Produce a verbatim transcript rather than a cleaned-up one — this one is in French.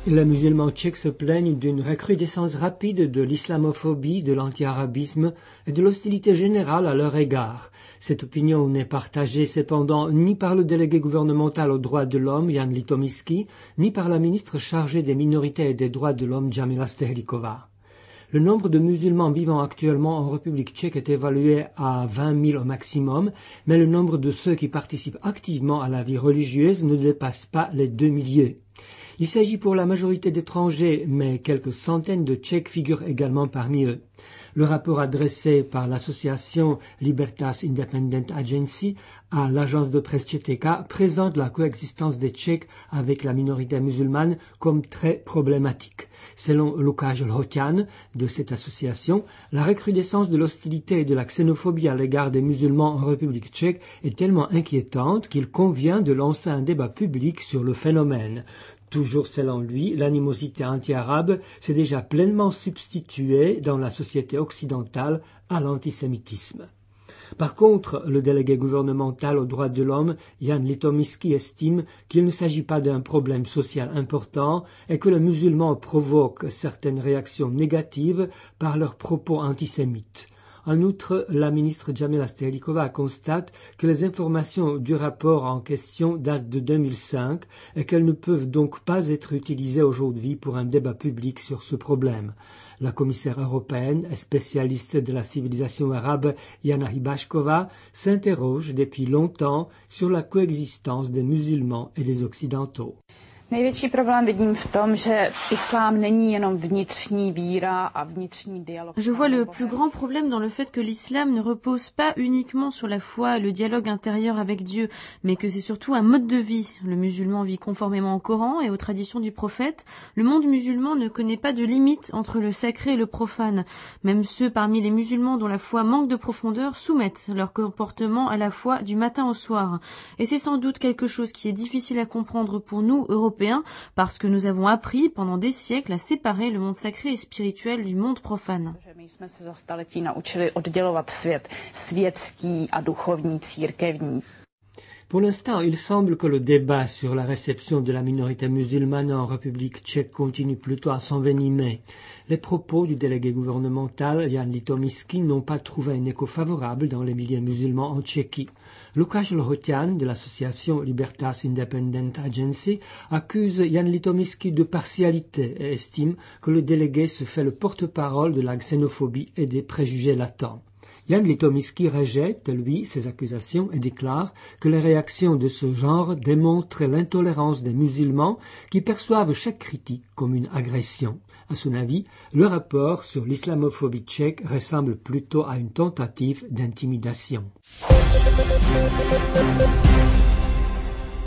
Les musulmans tchèques se plaignent d'une recrudescence rapide de l'islamophobie, de l'anti-arabisme et de l'hostilité générale à leur égard. Cette opinion n'est partagée cependant ni par le délégué gouvernemental aux droits de l'homme, Jan Litoměřský, ni par la ministre chargée des minorités et des droits de l'homme, Džamila Stehlíková. Le nombre de musulmans vivant actuellement en République tchèque est évalué à vingt mille au maximum, mais le nombre de ceux qui participent activement à la vie religieuse ne dépasse pas les deux milliers. Il s'agit pour la majorité d'étrangers, mais quelques centaines de Tchèques figurent également parmi eux. Le rapport adressé par l'association Libertas Independent Agency à l'agence de presse Četeka présente la coexistence des Tchèques avec la minorité musulmane comme très problématique. Selon Lukáš Lhoťan de cette association, la recrudescence de l'hostilité et de la xénophobie à l'égard des musulmans en République tchèque est tellement inquiétante qu'il convient de lancer un débat public sur le phénomène. Toujours selon lui, l'animosité anti-arabe s'est déjà pleinement substituée dans la société occidentale à l'antisémitisme. Par contre, le délégué gouvernemental aux droits de l'homme, Jan Litoměřský, estime qu'il ne s'agit pas d'un problème social important et que les musulmans provoquent certaines réactions négatives par leurs propos antisémites. En outre, la ministre Džamila Stehlíková constate que les informations du rapport en question datent de deux mille cinq et qu'elles ne peuvent donc pas être utilisées aujourd'hui pour un débat public sur ce problème. La commissaire européenne et spécialiste de la civilisation arabe Jana Hybášková s'interroge depuis longtemps sur la coexistence des musulmans et des occidentaux. Největší problém vidím v tom, že islám není jenom vnitřní víra a vnitřní dialog. Je vois le plus grand problème dans le fait que l'islam ne repose pas uniquement sur la foi et le dialogue intérieur avec Dieu, mais que c'est surtout un mode de vie. Le musulman vit conformément au Coran et aux traditions du prophète. Le monde musulman ne connaît pas de limite entre le sacré et le profane. Même ceux parmi les musulmans dont la foi manque de profondeur soumettent leur comportement à la foi du matin au soir. Et c'est sans doute quelque chose qui est difficile à comprendre pour nous, Européens, parce que nous avons appris pendant des siècles à séparer le monde sacré et spirituel du monde profane. My jsme se za staletí naučili oddělovat svět světský a duchovní, církevní. Pour l'instant, il semble que le débat sur la réception de la minorité musulmane en République tchèque continue plutôt à s'envenimer. Les propos du délégué gouvernemental Jan Litoměřský n'ont pas trouvé un écho favorable dans les milieux musulmans en Tchéquie. Lukáš Lhoťan de l'association Libertas Independent Agency accuse Jan Litoměřský de partialité et estime que le délégué se fait le porte-parole de la xénophobie et des préjugés latents. Jan Litoměřský rejette, lui, ces accusations et déclare que les réactions de ce genre démontrent l'intolérance des musulmans qui perçoivent chaque critique comme une agression. À son avis, le rapport sur l'islamophobie tchèque ressemble plutôt à une tentative d'intimidation.